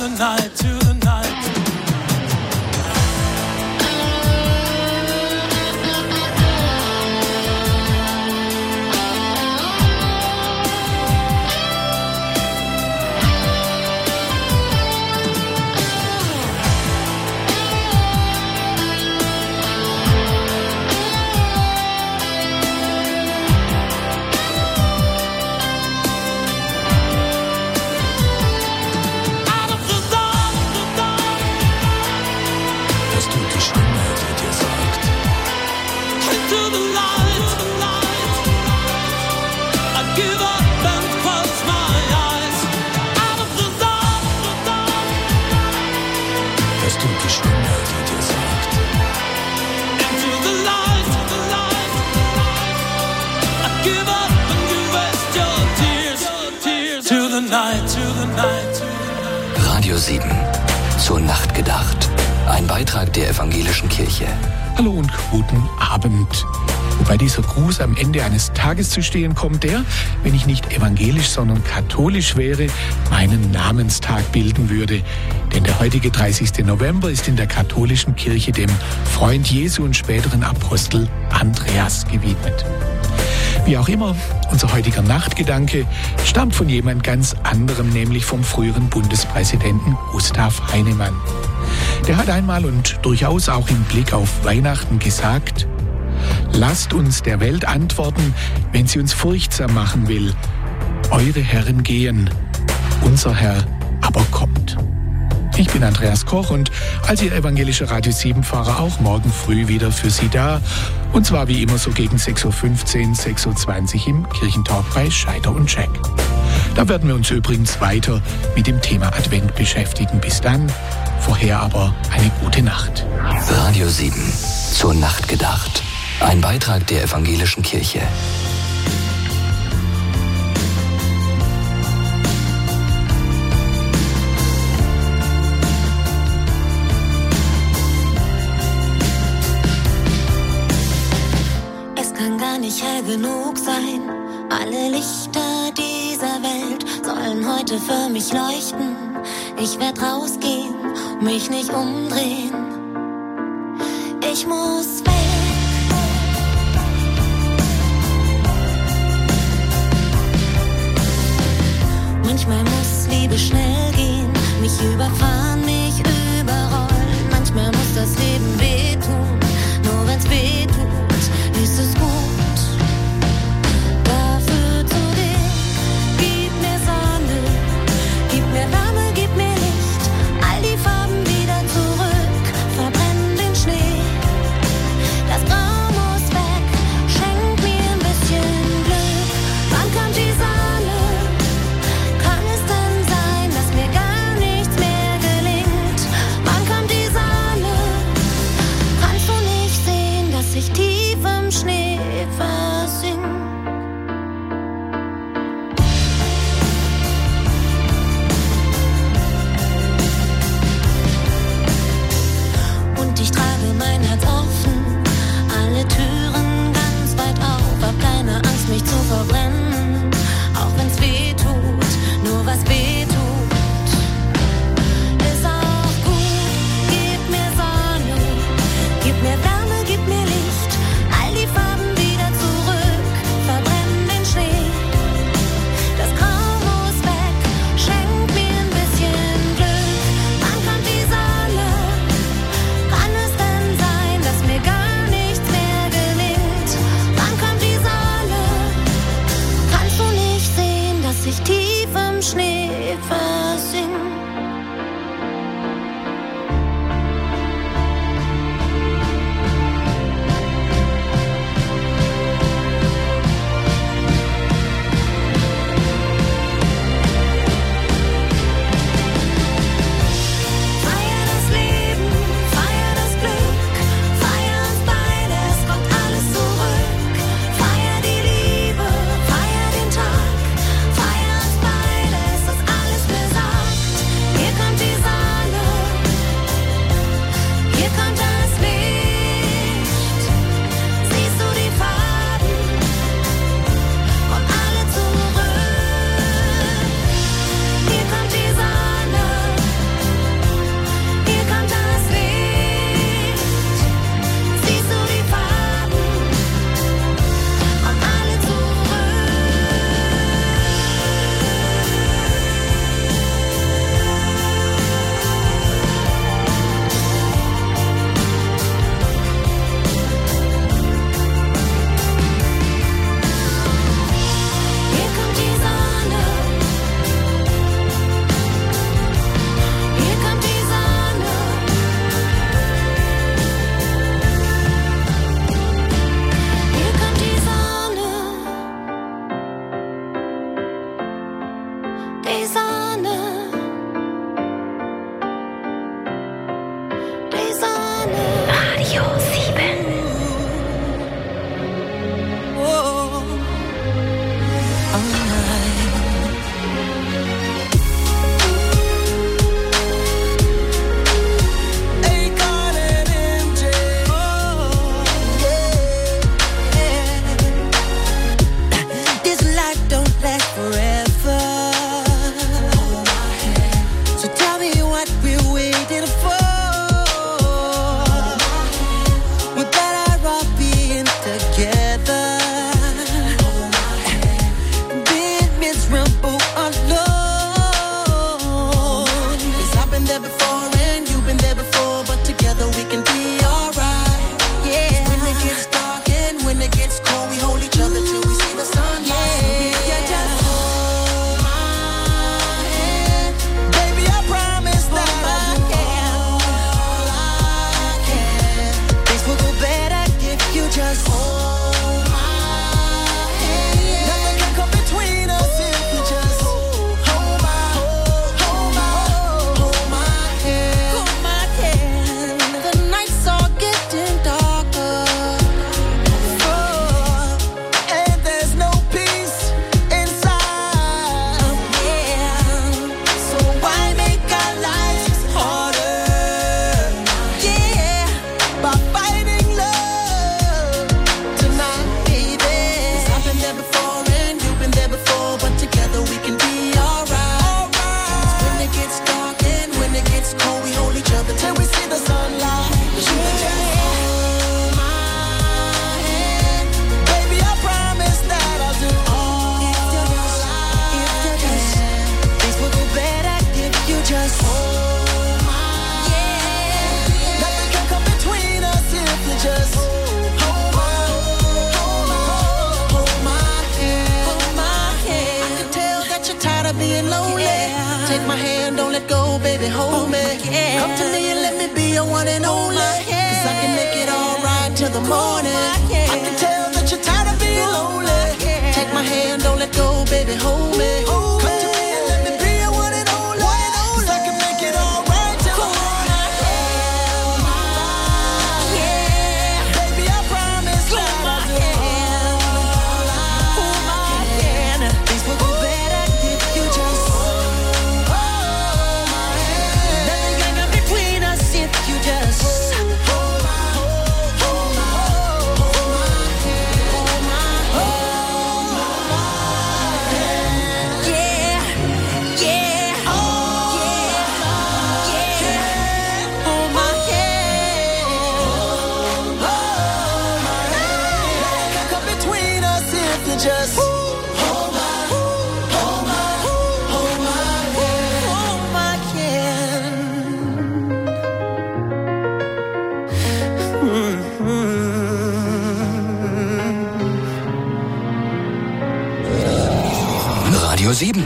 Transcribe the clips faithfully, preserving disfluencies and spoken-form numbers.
the night, to the night. Radio sieben. Zur Nacht gedacht. Ein Beitrag der Evangelischen Kirche. Hallo und guten Abend. Wobei dieser Gruß am Ende eines Tages zu stehen kommt, der, wenn ich nicht evangelisch, sondern katholisch wäre, meinen Namenstag bilden würde. Denn der heutige dreißigste November ist in der katholischen Kirche dem Freund Jesu und späteren Apostel Andreas gewidmet. Wie auch immer, unser heutiger Nachtgedanke stammt von jemand ganz anderem, nämlich vom früheren Bundespräsidenten Gustav Heinemann. Der hat einmal und durchaus auch im Blick auf Weihnachten gesagt: Lasst uns der Welt antworten, wenn sie uns furchtsam machen will. Eure Herren gehen, unser Herr aber kommt. Ich bin Andreas Koch und als Ihr evangelischer Radio sieben-Fahrer auch morgen früh wieder für Sie da. Und zwar wie immer so gegen sechs Uhr fünfzehn, sechs Uhr zwanzig im Kirchentalk bei Scheider und Jack. Da werden wir uns übrigens weiter mit dem Thema Advent beschäftigen. Bis dann, vorher aber eine gute Nacht. Radio sieben. Zur Nacht gedacht. Ein Beitrag der Evangelischen Kirche. Hell genug sein. Alle Lichter dieser Welt sollen heute für mich leuchten. Ich werd rausgehen, mich nicht umdrehen. Ich muss weg. Manchmal muss Liebe schnell gehen, mich überfahren, mich überrollen. Manchmal muss das Leben wehtun, nur wenn's wehtut, ist es gut. Kann es denn sein, dass mir gar nichts mehr gelingt? die Sonne, die Sonne. Radio sieben. Oh, Radio sieben.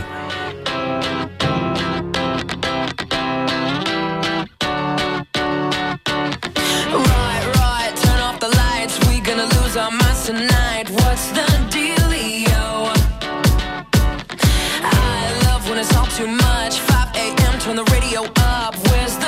Tonight, what's the dealio? I love when it's all too much. five a.m. turn the radio up. Where's the